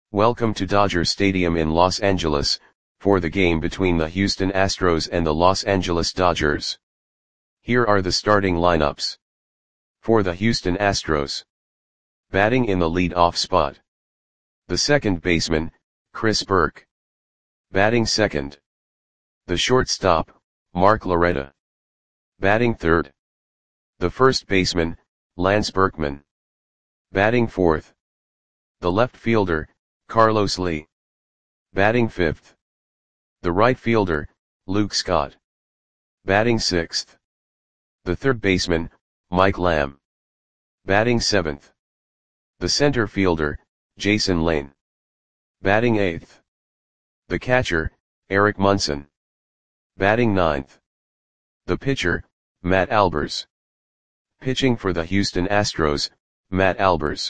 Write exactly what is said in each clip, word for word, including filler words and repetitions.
Welcome to Dodger Stadium in Los Angeles, for the game between the Houston Astros and the Los Angeles Dodgers. Here are the starting lineups. For the Houston Astros. Batting in the lead-off spot. The second baseman, Chris Burke. Batting second. The shortstop, Mark Loretta. Batting third. The first baseman, Lance Berkman. Batting fourth. The left fielder, Carlos Lee. Batting fifth. The right fielder, Luke Scott. Batting sixth. The third baseman, Mike Lamb. Batting seventh. The center fielder, Jason Lane. Batting eighth. The catcher, Eric Munson. Batting ninth. The pitcher, Matt Albers. Pitching for the Houston Astros, Matt Albers.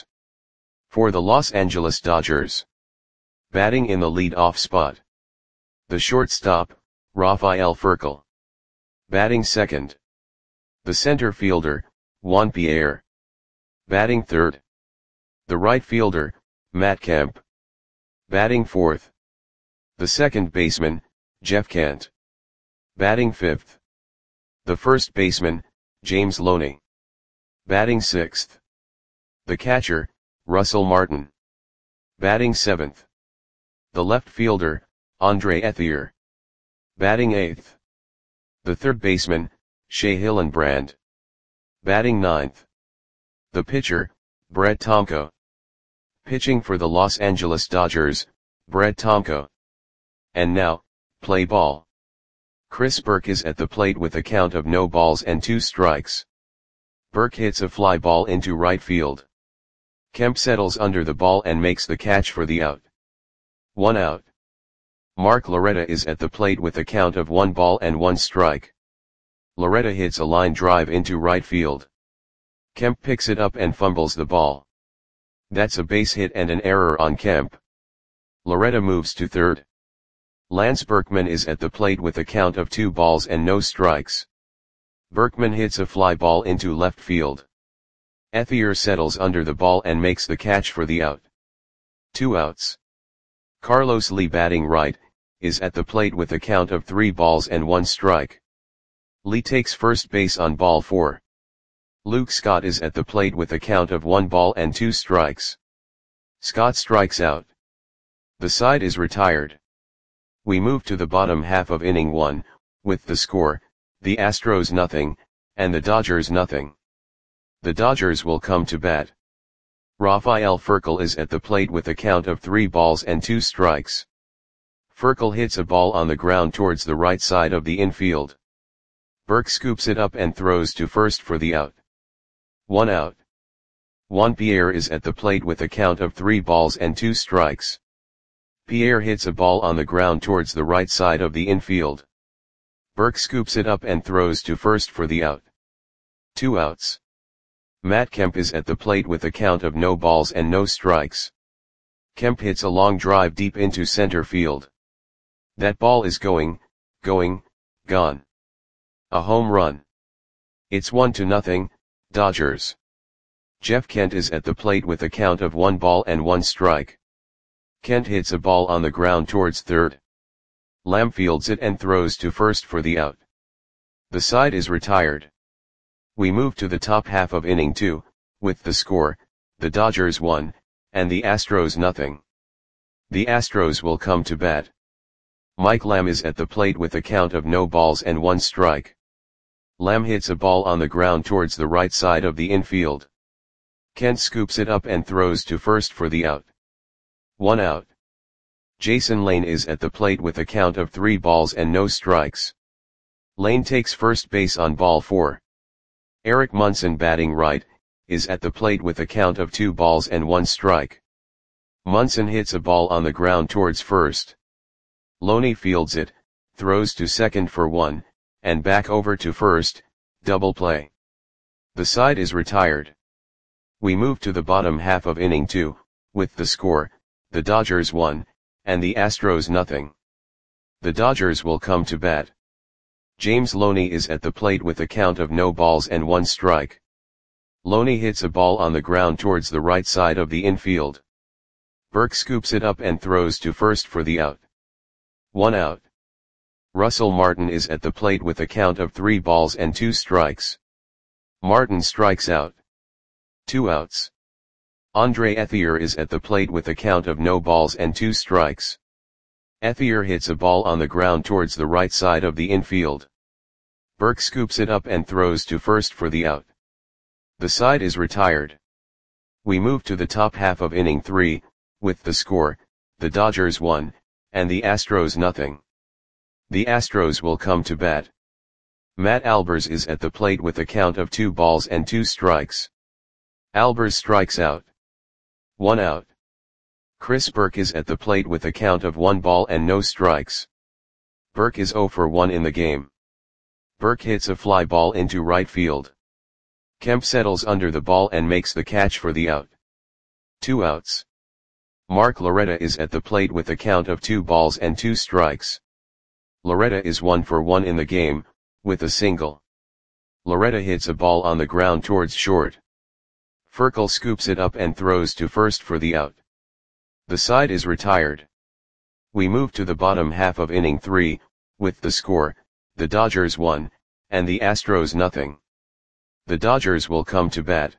For the Los Angeles Dodgers. Batting in the lead-off spot. The shortstop, Rafael Furcal. Batting second. The center fielder, Juan Pierre. Batting third. The right fielder, Matt Kemp. Batting fourth. The second baseman, Jeff Kent. Batting fifth. The first baseman, James Loney. Batting sixth. The catcher, Russell Martin. Batting seventh. The left fielder, Andre Ethier. Batting eighth. The third baseman, Shea Hillenbrand. Batting ninth. The pitcher, Brett Tomko. Pitching for the Los Angeles Dodgers, Brett Tomko. And now, play ball. Chris Burke is at the plate with a count of no balls and two strikes. Burke hits a fly ball into right field. Kemp settles under the ball and makes the catch for the out. One out. Mark Loretta is at the plate with a count of one ball and one strike. Loretta hits a line drive into right field. Kemp picks it up and fumbles the ball. That's a base hit and an error on Kemp. Loretta moves to third. Lance Berkman is at the plate with a count of two balls and no strikes. Berkman hits a fly ball into left field. Ethier settles under the ball and makes the catch for the out. Two outs. Carlos Lee, batting right, is at the plate with a count of three balls and one strike. Lee takes first base on ball four. Luke Scott is at the plate with a count of one ball and two strikes. Scott strikes out. The side is retired. We move to the bottom half of inning one, with the score, the Astros nothing, and the Dodgers nothing. The Dodgers will come to bat. Rafael Furcal is at the plate with a count of three balls and two strikes. Furcal hits a ball on the ground towards the right side of the infield. Burke scoops it up and throws to first for the out. One out. Juan Pierre is at the plate with a count of three balls and two strikes. Pierre hits a ball on the ground towards the right side of the infield. Burke scoops it up and throws to first for the out. Two outs. Matt Kemp is at the plate with a count of no balls and no strikes. Kemp hits a long drive deep into center field. That ball is going, going, gone. A home run. It's one to nothing, Dodgers. Jeff Kent is at the plate with a count of one ball and one strike. Kent hits a ball on the ground towards third. Lamb fields it and throws to first for the out. The side is retired. We move to the top half of inning two, with the score, the Dodgers one, and the Astros nothing. The Astros will come to bat. Mike Lamb is at the plate with a count of no balls and one strike. Lamb hits a ball on the ground towards the right side of the infield. Kent scoops it up and throws to first for the out. One out. Jason Lane is at the plate with a count of three balls and no strikes. Lane takes first base on ball four. Eric Munson, batting right, is at the plate with a count of two balls and one strike. Munson hits a ball on the ground towards first. Loney fields it, throws to second for one, and back over to first, double play. The side is retired. We move to the bottom half of inning two, with the score, the Dodgers one, and the Astros nothing. The Dodgers will come to bat. James Loney is at the plate with a count of no balls and one strike. Loney hits a ball on the ground towards the right side of the infield. Burke scoops it up and throws to first for the out. One out. Russell Martin is at the plate with a count of three balls and two strikes. Martin strikes out. Two outs. Andre Ethier is at the plate with a count of no balls and two strikes. Ethier hits a ball on the ground towards the right side of the infield. Burke scoops it up and throws to first for the out. The side is retired. We move to the top half of inning three, with the score, the Dodgers one, and the Astros nothing. The Astros will come to bat. Matt Albers is at the plate with a count of two balls and two strikes. Albers strikes out. One out. Chris Burke is at the plate with a count of one ball and no strikes. Burke is oh for one in the game. Burke hits a fly ball into right field. Kemp settles under the ball and makes the catch for the out. Two outs. Mark Loretta is at the plate with a count of two balls and two strikes. Loretta is one for one in the game, with a single. Loretta hits a ball on the ground towards short. Furkel scoops it up and throws to first for the out. The side is retired. We move to the bottom half of inning three, with the score, the Dodgers one, and the Astros nothing. The Dodgers will come to bat.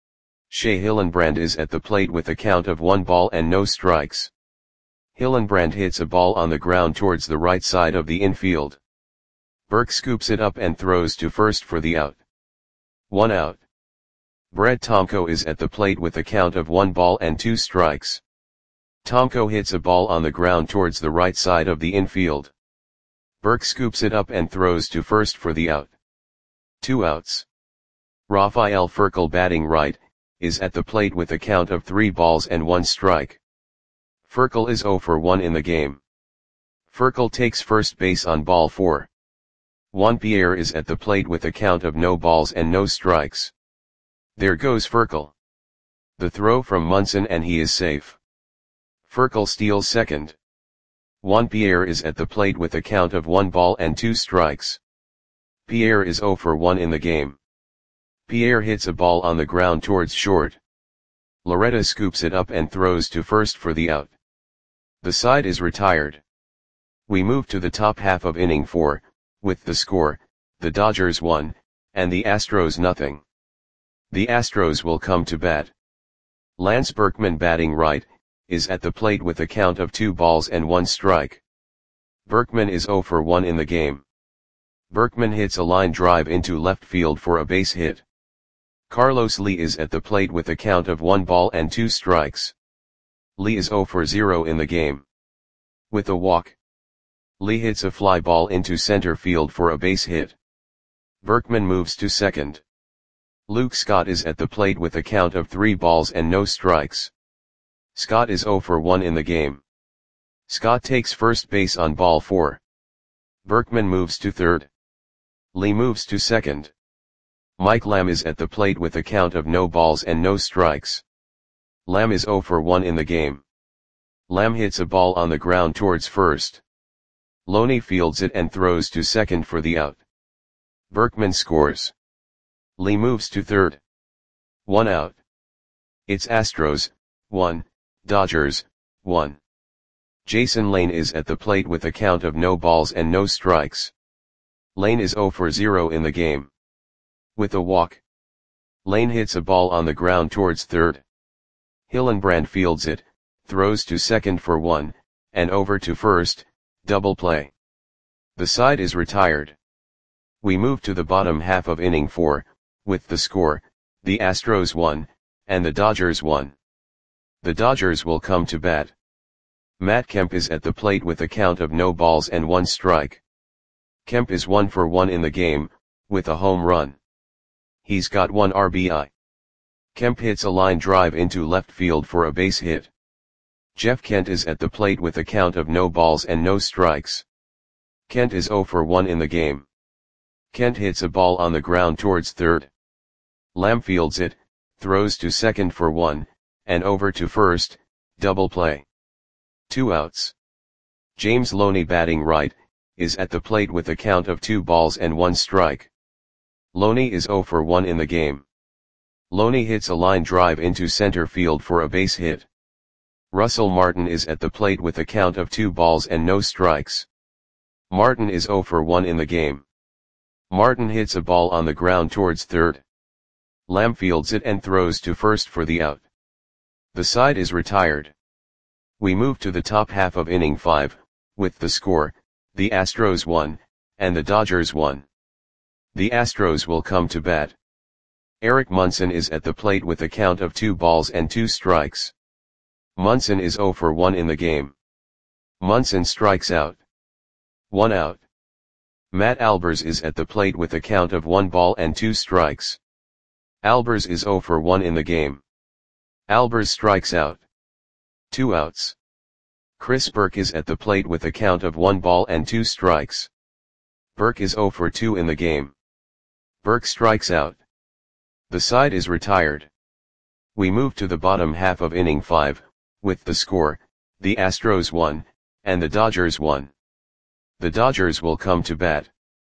Shea Hillenbrand is at the plate with a count of one ball and no strikes. Hillenbrand hits a ball on the ground towards the right side of the infield. Burke scoops it up and throws to first for the out. One out. Brett Tomko is at the plate with a count of one ball and two strikes. Tomko hits a ball on the ground towards the right side of the infield. Burke scoops it up and throws to first for the out. Two outs. Rafael Furkel, batting right, is at the plate with a count of three balls and one strike. Furkel is oh for one in the game. Furkel takes first base on ball four. Juan Pierre is at the plate with a count of no balls and no strikes. There goes Furkel. The throw from Munson and he is safe. Furkel steals second. Juan Pierre is at the plate with a count of one ball and two strikes. Pierre is oh for one in the game. Pierre hits a ball on the ground towards short. Loretta scoops it up and throws to first for the out. The side is retired. We move to the top half of inning four, with the score, the Dodgers one, and the Astros nothing. The Astros will come to bat. Lance Berkman, batting right, is at the plate with a count of two balls and one strike. Berkman is oh for one in the game. Berkman hits a line drive into left field for a base hit. Carlos Lee is at the plate with a count of one ball and two strikes. Lee is oh for zero in the game. With a walk. Lee hits a fly ball into center field for a base hit. Berkman moves to second. Luke Scott is at the plate with a count of three balls and no strikes. Scott is oh for one in the game. Scott takes first base on ball four. Berkman moves to third. Lee moves to second. Mike Lamb is at the plate with a count of no balls and no strikes. Lamb is oh for one in the game. Lamb hits a ball on the ground towards first. Loney fields it and throws to second for the out. Berkman scores. Lee moves to third. One out. It's Astros, one, Dodgers, one. Jason Lane is at the plate with a count of no balls and no strikes. Lane is oh for zero in the game. With a walk. Lane hits a ball on the ground towards third. Hillenbrand fields it, throws to second for one, and over to first, double play. The side is retired. We move to the bottom half of inning four, with the score, the Astros one, and the Dodgers one. The Dodgers will come to bat. Matt Kemp is at the plate with a count of no balls and one strike. Kemp is one for one in the game, with a home run. He's got one R B I. Kemp hits a line drive into left field for a base hit. Jeff Kent is at the plate with a count of no balls and no strikes. Kent is oh for one in the game. Kent hits a ball on the ground towards third. Lamb fields it, throws to second for one, and over to first, double play. Two outs. James Loney, batting right, is at the plate with a count of two balls and one strike. Loney is oh for one in the game. Loney hits a line drive into center field for a base hit. Russell Martin is at the plate with a count of two balls and no strikes. Martin is zero for one in the game. Martin hits a ball on the ground towards third. Lamb fields it and throws to first for the out. The side is retired. We move to the top half of inning five, with the score, the Astros won, and the Dodgers won. The Astros will come to bat. Eric Munson is at the plate with a count of two balls and two strikes. Munson is zero for one in the game. Munson strikes out. One out. Matt Albers is at the plate with a count of one ball and two strikes. Albers is zero for one in the game. Albers strikes out. Two outs. Chris Burke is at the plate with a count of one ball and two strikes. Burke is zero for two in the game. Burke strikes out. The side is retired. We move to the bottom half of inning five, with the score, the Astros won, and the Dodgers won. The Dodgers will come to bat.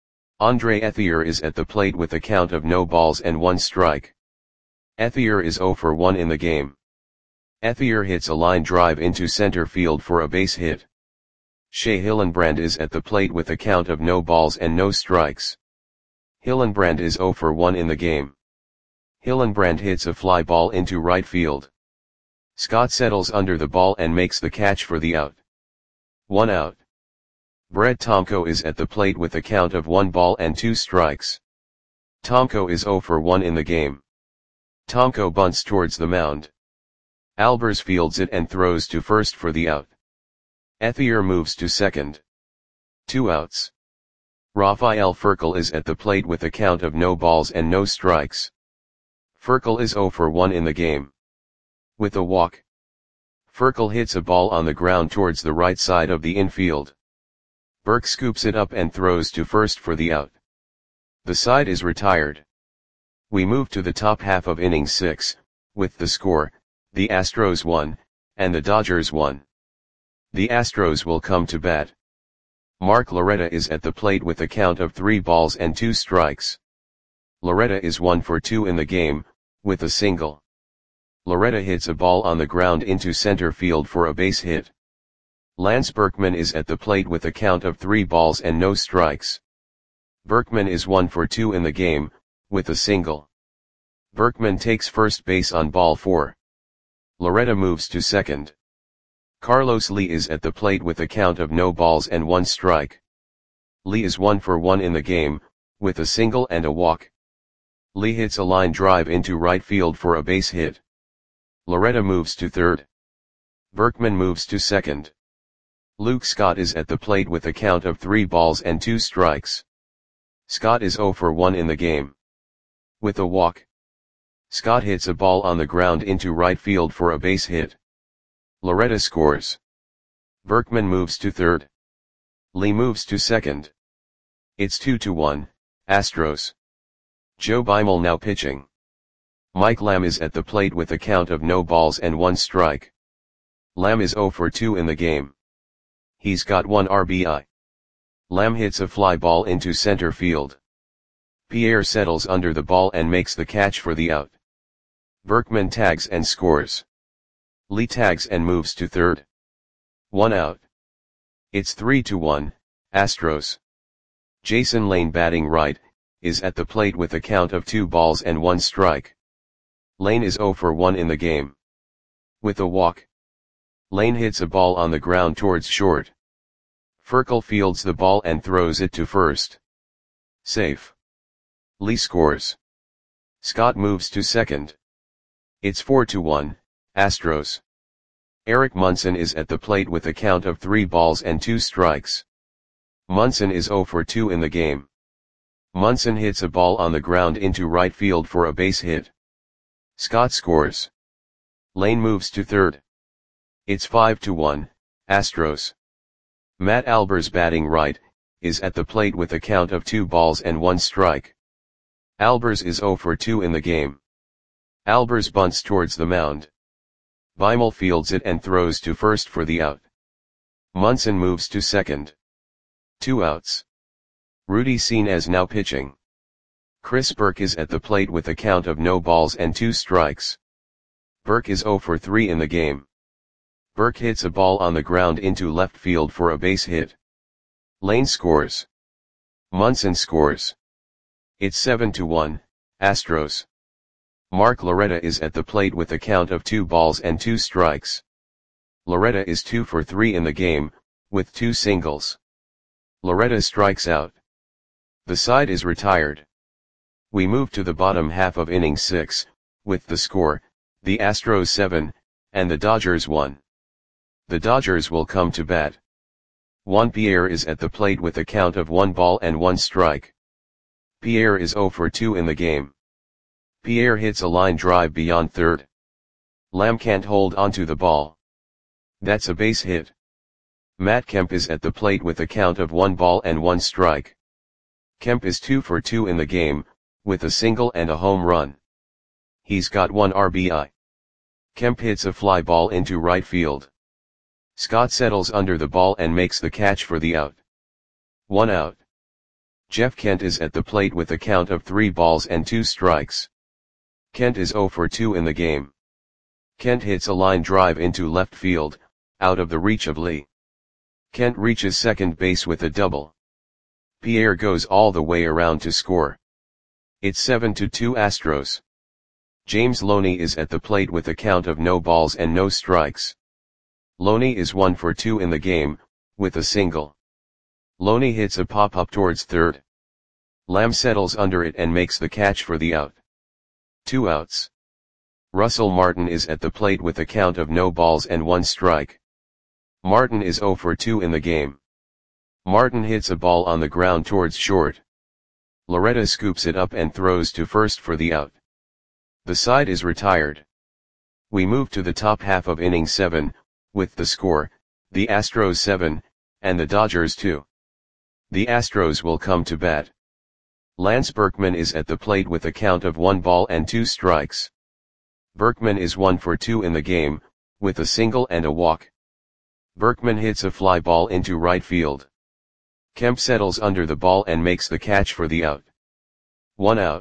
Andre Ethier is at the plate with a count of no balls and one strike. Ethier is zero for one in the game. Ethier hits a line drive into center field for a base hit. Shea Hillenbrand is at the plate with a count of no balls and no strikes. Hillenbrand is zero for one in the game. Hillenbrand hits a fly ball into right field. Scott settles under the ball and makes the catch for the out. One out. Brett Tomko is at the plate with a count of one ball and two strikes. Tomko is zero for one in the game. Tomko bunts towards the mound. Albers fields it and throws to first for the out. Ethier moves to second. Two outs. Rafael Furcal is at the plate with a count of no balls and no strikes. Furcal is zero for one in the game. With a walk. Furcal hits a ball on the ground towards the right side of the infield. Burke scoops it up and throws to first for the out. The side is retired. We move to the top half of inning six, with the score, the Astros won, and the Dodgers won. The Astros will come to bat. Mark Loretta is at the plate with a count of three balls and two strikes. Loretta is one for two in the game, with a single. Loretta hits a ball on the ground into center field for a base hit. Lance Berkman is at the plate with a count of three balls and no strikes. Berkman is one for two in the game, with a single. Berkman takes first base on ball four. Loretta moves to second. Carlos Lee is at the plate with a count of no balls and one strike. Lee is one for one in the game, with a single and a walk. Lee hits a line drive into right field for a base hit. Loretta moves to third. Berkman moves to second. Luke Scott is at the plate with a count of three balls and two strikes. Scott is zero for one in the game. With a walk. Scott hits a ball on the ground into right field for a base hit. Loretta scores. Berkman moves to third. Lee moves to second. It's two to one, Astros. Joe Beimel now pitching. Mike Lamb is at the plate with a count of no balls and one strike. Lamb is zero for two in the game. He's got one R B I. Lamb hits a fly ball into center field. Pierre settles under the ball and makes the catch for the out. Berkman tags and scores. Lee tags and moves to third. One out. It's three to one, Astros. Jason Lane batting right, is at the plate with a count of two balls and one strike. Lane is zero for one in the game. With a walk. Lane hits a ball on the ground towards short. Furcal fields the ball and throws it to first. Safe. Lee scores. Scott moves to second. It's four to one, Astros. Eric Munson is at the plate with a count of three balls and two strikes. Munson is zero for two in the game. Munson hits a ball on the ground into right field for a base hit. Scott scores. Lane moves to third. It's five to one, Astros. Matt Albers batting right, is at the plate with a count of two balls and one strike. Albers is zero for two in the game. Albers bunts towards the mound. Beimel fields it and throws to first for the out. Munson moves to second. Two outs. Rudy Senes now pitching. Chris Burke is at the plate with a count of no balls and two strikes. Burke is zero for three in the game. Burke hits a ball on the ground into left field for a base hit. Lane scores. Munson scores. It's seven to one, Astros. Mark Loretta is at the plate with a count of two balls and two strikes. Loretta is two for three in the game, with two singles. Loretta strikes out. The side is retired. We move to the bottom half of inning six, with the score, the Astros seven, and the Dodgers one. The Dodgers will come to bat. Juan Pierre is at the plate with a count of one ball and one strike. Pierre is zero for two in the game. Pierre hits a line drive beyond third. Lamb can't hold onto the ball. That's a base hit. Matt Kemp is at the plate with a count of one ball and one strike. Kemp is two for two in the game, with a single and a home run. He's got one R B I. Kemp hits a fly ball into right field. Scott settles under the ball and makes the catch for the out. One out. Jeff Kent is at the plate with a count of three balls and two strikes. Kent is zero for two in the game. Kent hits a line drive into left field, out of the reach of Lee. Kent reaches second base with a double. Pierre goes all the way around to score. It's seven to two Astros. James Loney is at the plate with a count of no balls and no strikes. Loney is one for two in the game, with a single. Loney hits a pop-up towards third. Lamb settles under it and makes the catch for the out. Two outs. Russell Martin is at the plate with a count of no balls and one strike. Martin is zero for two in the game. Martin hits a ball on the ground towards short. Loretta scoops it up and throws to first for the out. The side is retired. We move to the top half of inning seven, with the score, the Astros seven, and the Dodgers two. The Astros will come to bat. Lance Berkman is at the plate with a count of one ball and two strikes. Berkman is one for two in the game, with a single and a walk. Berkman hits a fly ball into right field. Kemp settles under the ball and makes the catch for the out. One out.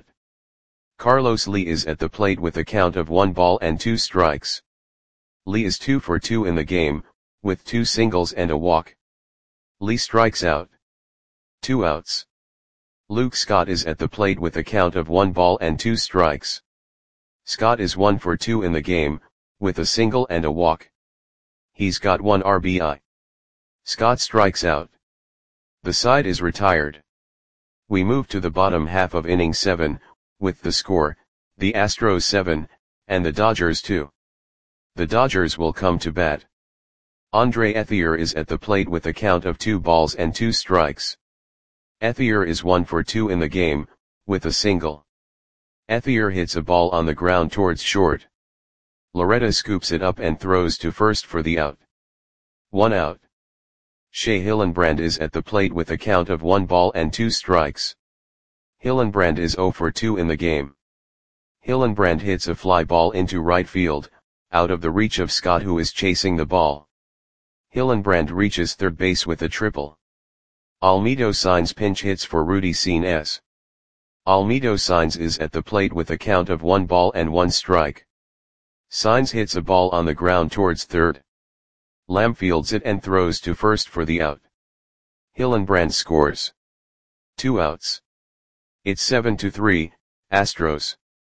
Carlos Lee is at the plate with a count of one ball and two strikes. Lee is two for two in the game, with two singles and a walk. Lee strikes out. Two outs. Luke Scott is at the plate with a count of one ball and two strikes. Scott is one for two in the game, with a single and a walk. He's got one R B I. Scott strikes out. The side is retired. We move to the bottom half of inning seven, with the score, the Astros seven, and the Dodgers two. The Dodgers will come to bat. Andre Ethier is at the plate with a count of two balls and two strikes. Ethier is one for two in the game, with a single. Ethier hits a ball on the ground towards short. Loretta scoops it up and throws to first for the out. One out. Shea Hillenbrand is at the plate with a count of one ball and two strikes. Hillenbrand is zero for two in the game. Hillenbrand hits a fly ball into right field, out of the reach of Scott who is chasing the ball. Hillenbrand reaches third base with a triple. Almedo Signs pinch hits for Rudy Cines. Almedo Signs is at the plate with a count of one ball and one strike. Signs hits a ball on the ground towards third. Lamb fields it and throws to first for the out. Hillenbrand scores. Two outs. It's seven to three, Astros.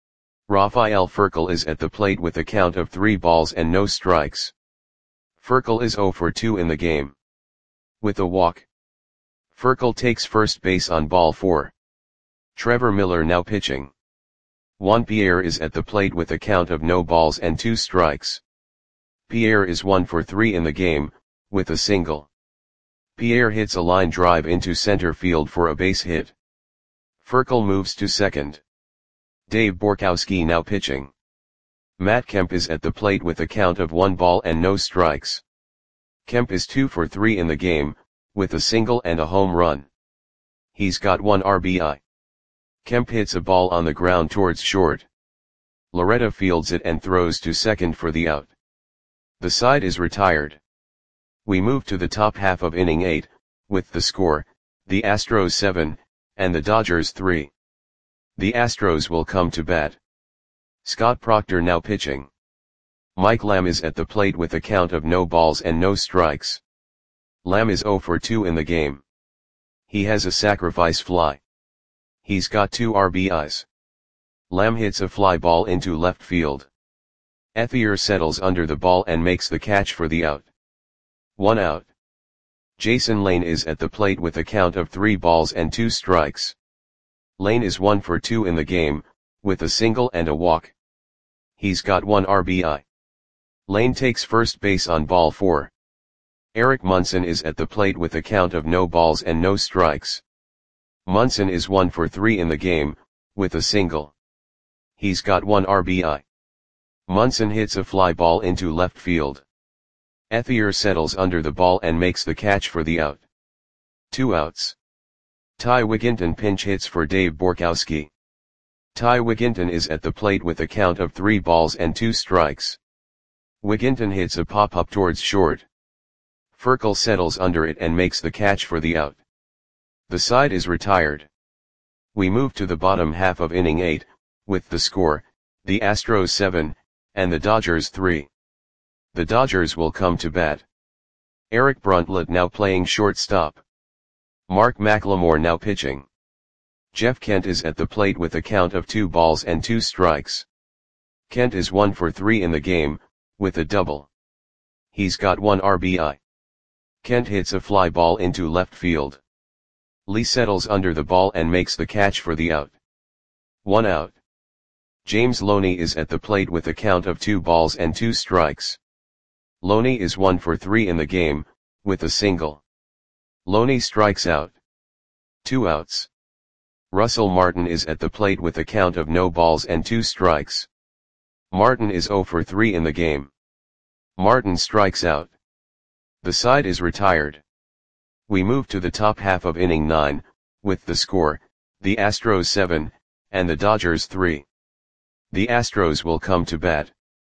Rafael Furcal is at the plate with a count of three balls and no strikes. Furcal is zero for two in the game. With a walk. Furcal takes first base on ball four. Trevor Miller now pitching. Juan Pierre is at the plate with a count of no balls and two strikes. Pierre is one for three in the game, with a single. Pierre hits a line drive into center field for a base hit. Furcal moves to second. Dave Borkowski now pitching. Matt Kemp is at the plate with a count of one ball and no strikes. Kemp is two for three in the game, with a single and a home run. He's got one R B I. Kemp hits a ball on the ground towards short. Loretta fields it and throws to second for the out. The side is retired. We move to the top half of inning eight, with the score, the Astros seven, and the Dodgers three. The Astros will come to bat. Scott Proctor now pitching. Mike Lamb is at the plate with a count of no balls and no strikes. Lamb is zero for two in the game. He has a sacrifice fly. He's got two R B Is. Lamb hits a fly ball into left field. Ethier settles under the ball and makes the catch for the out. One out. Jason Lane is at the plate with a count of three balls and two strikes. Lane is one for two in the game, with a single and a walk. He's got one R B I. Lane takes first base on ball four. Eric Munson is at the plate with a count of no balls and no strikes. Munson is one for three in the game, with a single. He's got one R B I. Munson hits a fly ball into left field. Ethier settles under the ball and makes the catch for the out. Two outs. Ty Wigginton pinch hits for Dave Borkowski. Ty Wigginton is at the plate with a count of three balls and two strikes. Wigginton hits a pop-up towards short. Furkel settles under it and makes the catch for the out. The side is retired. We move to the bottom half of inning eight, with the score, the Astros seven, and the Dodgers three. The Dodgers will come to bat. Eric Bruntlett now playing shortstop. Mark McLemore now pitching. Jeff Kent is at the plate with a count of two balls and two strikes. Kent is one for three in the game, with a double. He's got one R B I. Kent hits a fly ball into left field. Lee settles under the ball and makes the catch for the out. One out. James Loney is at the plate with a count of two balls and two strikes. Loney is one for three in the game, with a single. Loney strikes out. Two outs. Russell Martin is at the plate with a count of no balls and two strikes. Martin is zero for three in the game. Martin strikes out. The side is retired. We move to the top half of inning nine, with the score, the Astros seven, and the Dodgers three. The Astros will come to bat.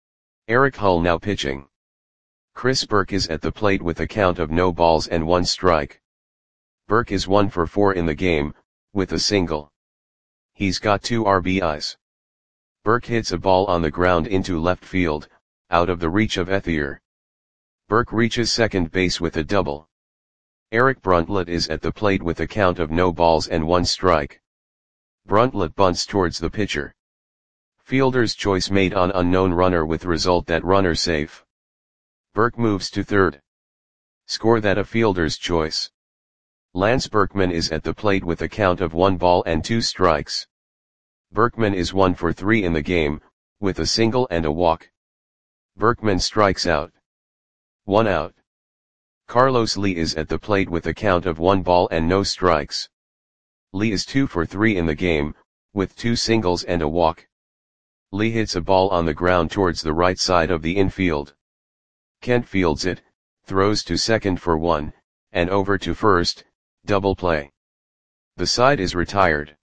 Eric Hull now pitching. Chris Burke is at the plate with a count of no balls and one strike. Burke is one for four in the game, with a single. He's got two R B Is. Burke hits a ball on the ground into left field, out of the reach of Ethier. Burke reaches second base with a double. Eric Bruntlett is at the plate with a count of no balls and one strike. Bruntlett bunts towards the pitcher. Fielder's choice made on unknown runner with result that runner safe. Burke moves to third. Score that a fielder's choice. Lance Berkman is at the plate with a count of one ball and two strikes. Berkman is one for three in the game, with a single and a walk. Berkman strikes out. One out. Carlos Lee is at the plate with a count of one ball and no strikes. Lee is two for three in the game, with two singles and a walk. Lee hits a ball on the ground towards the right side of the infield. Kent fields it, throws to second for one, and over to first, double play. The side is retired.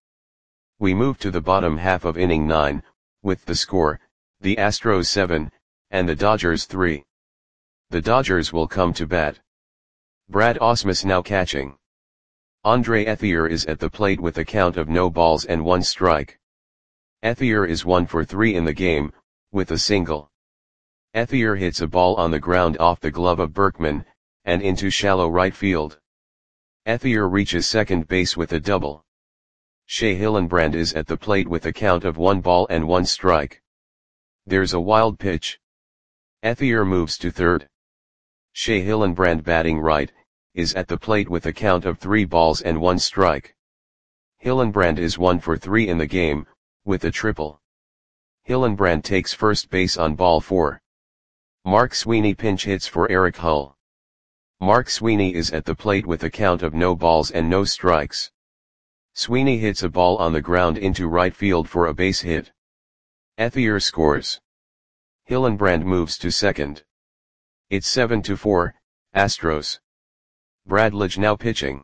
We move to the bottom half of inning nine, with the score, the Astros seven, and the Dodgers three. The Dodgers will come to bat. Brad Ausmus now catching. Andre Ethier is at the plate with a count of no balls and one strike. Ethier is one for three in the game, with a single. Ethier hits a ball on the ground off the glove of Berkman, and into shallow right field. Ethier reaches second base with a double. Shea Hillenbrand is at the plate with a count of one ball and one strike. There's a wild pitch. Ethier moves to third. Shea Hillenbrand, batting right, is at the plate with a count of three balls and one strike. Hillenbrand is one for three in the game, with a triple. Hillenbrand takes first base on ball four. Mark Sweeney pinch hits for Eric Hull. Mark Sweeney is at the plate with a count of no balls and no strikes. Sweeney hits a ball on the ground into right field for a base hit. Ethier scores. Hillenbrand moves to second. It's seven to four, Astros. Brad Lidge now pitching.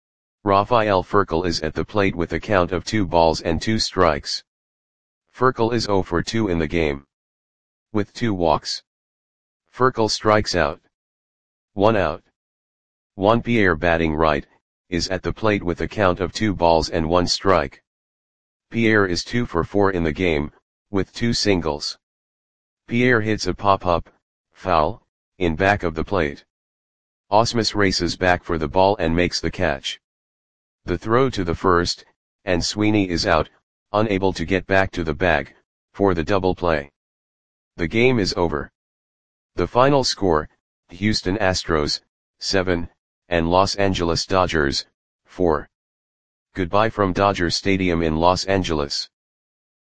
Rafael Furcal is at the plate with a count of two balls and two strikes. Furcal is zero for two in the game. With two walks. Furcal strikes out. One out. Juan Pierre, batting right, is at the plate with a count of two balls and one strike. Pierre is two for four in the game, with two singles. Pierre hits a pop-up, foul, in back of the plate. Ausmus races back for the ball and makes the catch. The throw to the first, and Sweeney is out, unable to get back to the bag, for the double play. The game is over. The final score, Houston Astros, seven, and Los Angeles Dodgers, four. Goodbye from Dodger Stadium in Los Angeles.